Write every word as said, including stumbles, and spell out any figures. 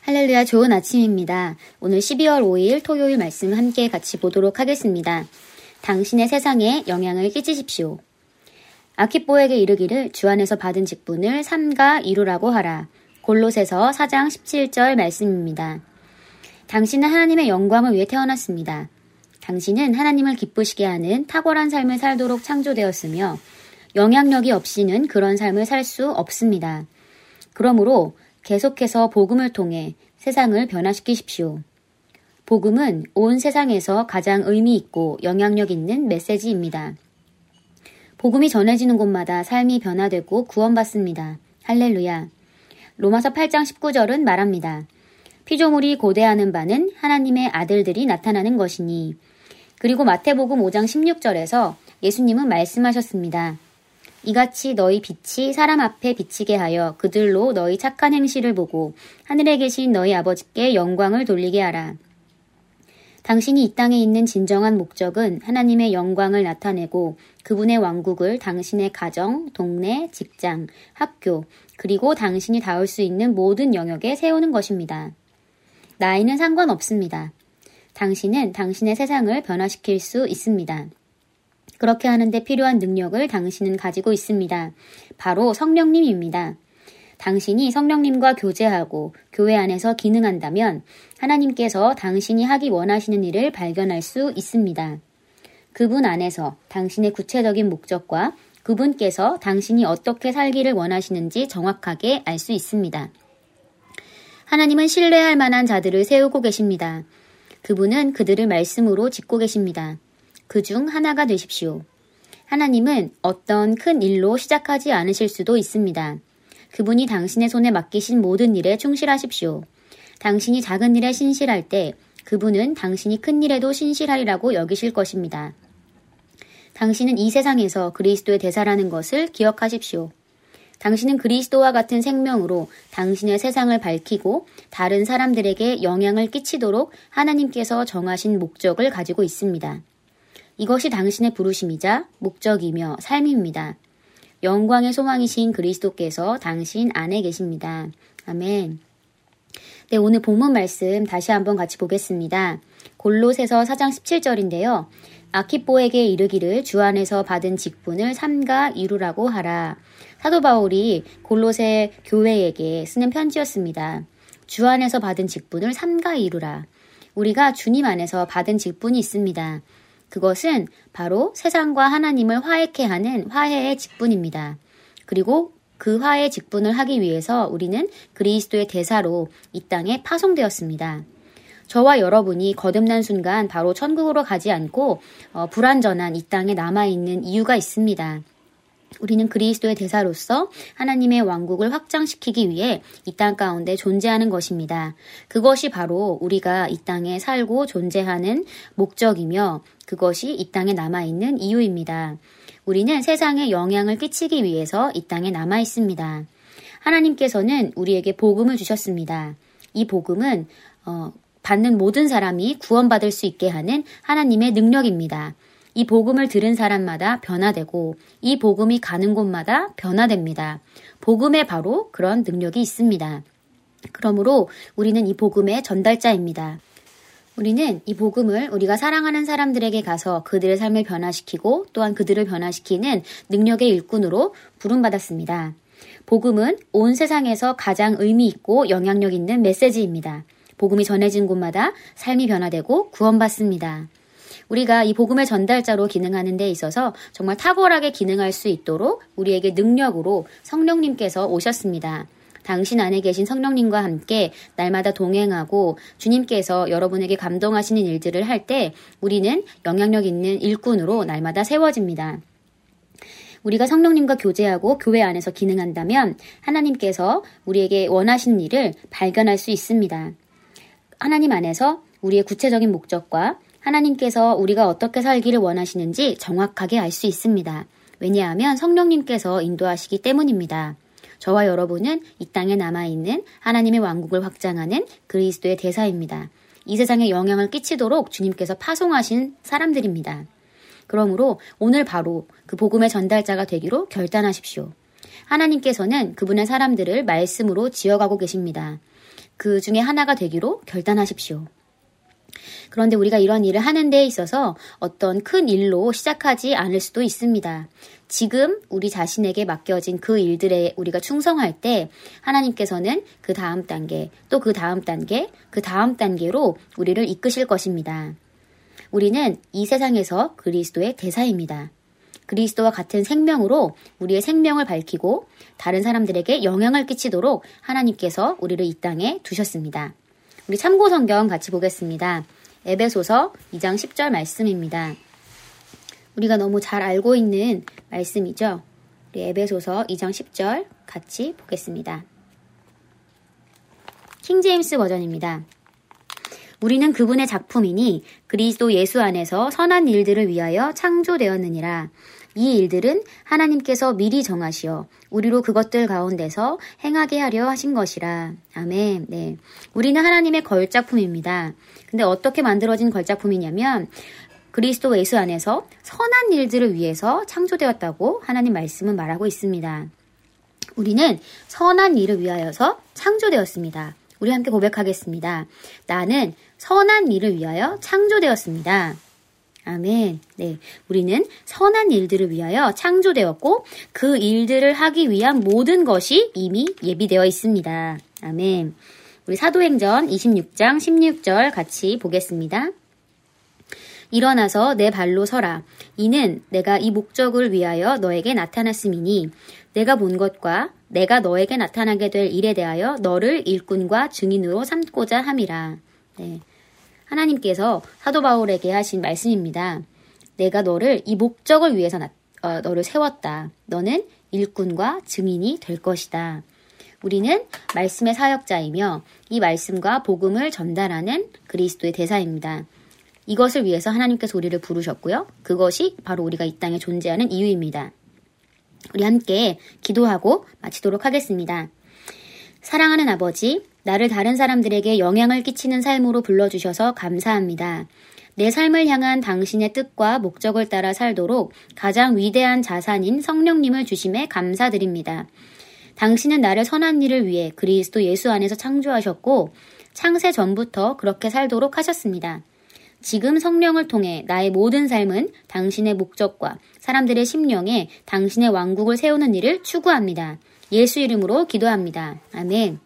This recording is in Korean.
할렐루야, 좋은 아침입니다. 오늘 십이월 오일 토요일 말씀 함께 같이 보도록 하겠습니다. 당신의 세상에 영향을 끼치십시오. 아키뽀에게 이르기를 주 안에서 받은 직분을 삼가 이루라고 하라. 골로새서 사 장 십칠 절 말씀입니다. 당신은 하나님의 영광을 위해 태어났습니다. 당신은 하나님을 기쁘시게 하는 탁월한 삶을 살도록 창조되었으며 영향력이 없이는 그런 삶을 살 수 없습니다. 그러므로 계속해서 복음을 통해 세상을 변화시키십시오. 복음은 온 세상에서 가장 의미 있고 영향력 있는 메시지입니다. 복음이 전해지는 곳마다 삶이 변화되고 구원받습니다. 할렐루야. 로마서 팔 장 십구 절은 말합니다. 피조물이 고대하는 바는 하나님의 아들들이 나타나는 것이니. 그리고 마태복음 오 장 십육 절에서 예수님은 말씀하셨습니다. 이같이 너희 빛이 사람 앞에 비치게 하여 그들로 너희 착한 행실을 보고 하늘에 계신 너희 아버지께 영광을 돌리게 하라. 당신이 이 땅에 있는 진정한 목적은 하나님의 영광을 나타내고 그분의 왕국을 당신의 가정, 동네, 직장, 학교, 그리고 당신이 닿을 수 있는 모든 영역에 세우는 것입니다. 나이는 상관없습니다. 당신은 당신의 세상을 변화시킬 수 있습니다. 그렇게 하는데 필요한 능력을 당신은 가지고 있습니다. 바로 성령님입니다. 당신이 성령님과 교제하고 교회 안에서 기능한다면 하나님께서 당신이 하기 원하시는 일을 발견할 수 있습니다. 그분 안에서 당신의 구체적인 목적과 그분께서 당신이 어떻게 살기를 원하시는지 정확하게 알 수 있습니다. 하나님은 신뢰할 만한 자들을 세우고 계십니다. 그분은 그들을 말씀으로 짓고 계십니다. 그 중 하나가 되십시오. 하나님은 어떤 큰 일로 시작하지 않으실 수도 있습니다. 그분이 당신의 손에 맡기신 모든 일에 충실하십시오. 당신이 작은 일에 신실할 때 그분은 당신이 큰 일에도 신실하리라고 여기실 것입니다. 당신은 이 세상에서 그리스도의 대사라는 것을 기억하십시오. 당신은 그리스도와 같은 생명으로 당신의 세상을 밝히고 다른 사람들에게 영향을 끼치도록 하나님께서 정하신 목적을 가지고 있습니다. 이것이 당신의 부르심이자 목적이며 삶입니다. 영광의 소망이신 그리스도께서 당신 안에 계십니다. 아멘. 네, 오늘 본문 말씀 다시 한번 같이 보겠습니다. 골로새서 사 장 십칠 절인데요. 아키뽀에게 이르기를 주 안에서 받은 직분을 삼가 이루라고 하라. 사도 바울이 골로새 교회에게 쓰는 편지였습니다. 주 안에서 받은 직분을 삼가 이루라. 우리가 주님 안에서 받은 직분이 있습니다. 그것은 바로 세상과 하나님을 화해케 하는 화해의 직분입니다. 그리고 그 화해의 직분을 하기 위해서 우리는 그리스도의 대사로 이 땅에 파송되었습니다. 저와 여러분이 거듭난 순간 바로 천국으로 가지 않고 어, 불완전한 이 땅에 남아있는 이유가 있습니다. 우리는 그리스도의 대사로서 하나님의 왕국을 확장시키기 위해 이 땅 가운데 존재하는 것입니다. 그것이 바로 우리가 이 땅에 살고 존재하는 목적이며 그것이 이 땅에 남아있는 이유입니다. 우리는 세상에 영향을 끼치기 위해서 이 땅에 남아 있습니다. 하나님께서는 우리에게 복음을 주셨습니다. 이 복음은 어, 받는 모든 사람이 구원받을 수 있게 하는 하나님의 능력입니다. 이 복음을 들은 사람마다 변화되고 이 복음이 가는 곳마다 변화됩니다. 복음에 바로 그런 능력이 있습니다. 그러므로 우리는 이 복음의 전달자입니다. 우리는 이 복음을 우리가 사랑하는 사람들에게 가서 그들의 삶을 변화시키고 또한 그들을 변화시키는 능력의 일꾼으로 부름받았습니다. 복음은 온 세상에서 가장 의미 있고 영향력 있는 메시지입니다. 복음이 전해진 곳마다 삶이 변화되고 구원받습니다. 우리가 이 복음의 전달자로 기능하는 데 있어서 정말 탁월하게 기능할 수 있도록 우리에게 능력으로 성령님께서 오셨습니다. 당신 안에 계신 성령님과 함께 날마다 동행하고 주님께서 여러분에게 감동하시는 일들을 할 때 우리는 영향력 있는 일꾼으로 날마다 세워집니다. 우리가 성령님과 교제하고 교회 안에서 기능한다면 하나님께서 우리에게 원하시는 일을 발견할 수 있습니다. 하나님 안에서 우리의 구체적인 목적과 하나님께서 우리가 어떻게 살기를 원하시는지 정확하게 알 수 있습니다. 왜냐하면 성령님께서 인도하시기 때문입니다. 저와 여러분은 이 땅에 남아있는 하나님의 왕국을 확장하는 그리스도의 대사입니다. 이 세상에 영향을 끼치도록 주님께서 파송하신 사람들입니다. 그러므로 오늘 바로 그 복음의 전달자가 되기로 결단하십시오. 하나님께서는 그분의 사람들을 말씀으로 지어가고 계십니다. 그 중에 하나가 되기로 결단하십시오. 그런데 우리가 이런 일을 하는 데 있어서 어떤 큰 일로 시작하지 않을 수도 있습니다. 지금 우리 자신에게 맡겨진 그 일들에 우리가 충성할 때 하나님께서는 그 다음 단계, 또 그 다음 단계, 그 다음 단계로 우리를 이끄실 것입니다. 우리는 이 세상에서 그리스도의 대사입니다. 그리스도와 같은 생명으로 우리의 생명을 밝히고 다른 사람들에게 영향을 끼치도록 하나님께서 우리를 이 땅에 두셨습니다. 우리 참고 성경 같이 보겠습니다. 에베소서 이 장 십 절 말씀입니다. 우리가 너무 잘 알고 있는 말씀이죠. 우리 에베소서 이 장 십 절 같이 보겠습니다. 킹제임스 버전입니다. 우리는 그분의 작품이니 그리스도 예수 안에서 선한 일들을 위하여 창조되었느니라. 이 일들은 하나님께서 미리 정하시어 우리로 그것들 가운데서 행하게 하려 하신 것이라. 아멘. 네. 우리는 하나님의 걸작품입니다. 근데 어떻게 만들어진 걸작품이냐면 그리스도 예수 안에서 선한 일들을 위해서 창조되었다고 하나님 말씀은 말하고 있습니다. 우리는 선한 일을 위하여서 창조되었습니다. 우리 함께 고백하겠습니다. 나는 선한 일을 위하여 창조되었습니다. 아멘. 네. 우리는 선한 일들을 위하여 창조되었고 그 일들을 하기 위한 모든 것이 이미 예비되어 있습니다. 아멘. 우리 사도행전 이십육 장 십육 절 같이 보겠습니다. 일어나서 내 발로 서라. 이는 내가 이 목적을 위하여 너에게 나타났음이니 내가 본 것과 내가 너에게 나타나게 될 일에 대하여 너를 일꾼과 증인으로 삼고자 함이라. 네. 하나님께서 사도 바울에게 하신 말씀입니다. 내가 너를 이 목적을 위해서 나, 어, 너를 세웠다. 너는 일꾼과 증인이 될 것이다. 우리는 말씀의 사역자이며 이 말씀과 복음을 전달하는 그리스도의 대사입니다. 이것을 위해서 하나님께서 우리를 부르셨고요. 그것이 바로 우리가 이 땅에 존재하는 이유입니다. 우리 함께 기도하고 마치도록 하겠습니다. 사랑하는 아버지, 나를 다른 사람들에게 영향을 끼치는 삶으로 불러주셔서 감사합니다. 내 삶을 향한 당신의 뜻과 목적을 따라 살도록 가장 위대한 자산인 성령님을 주심에 감사드립니다. 당신은 나를 선한 일을 위해 그리스도 예수 안에서 창조하셨고 창세 전부터 그렇게 살도록 하셨습니다. 지금 성령을 통해 나의 모든 삶은 당신의 목적과 사람들의 심령에 당신의 왕국을 세우는 일을 추구합니다. 예수 이름으로 기도합니다. 아멘.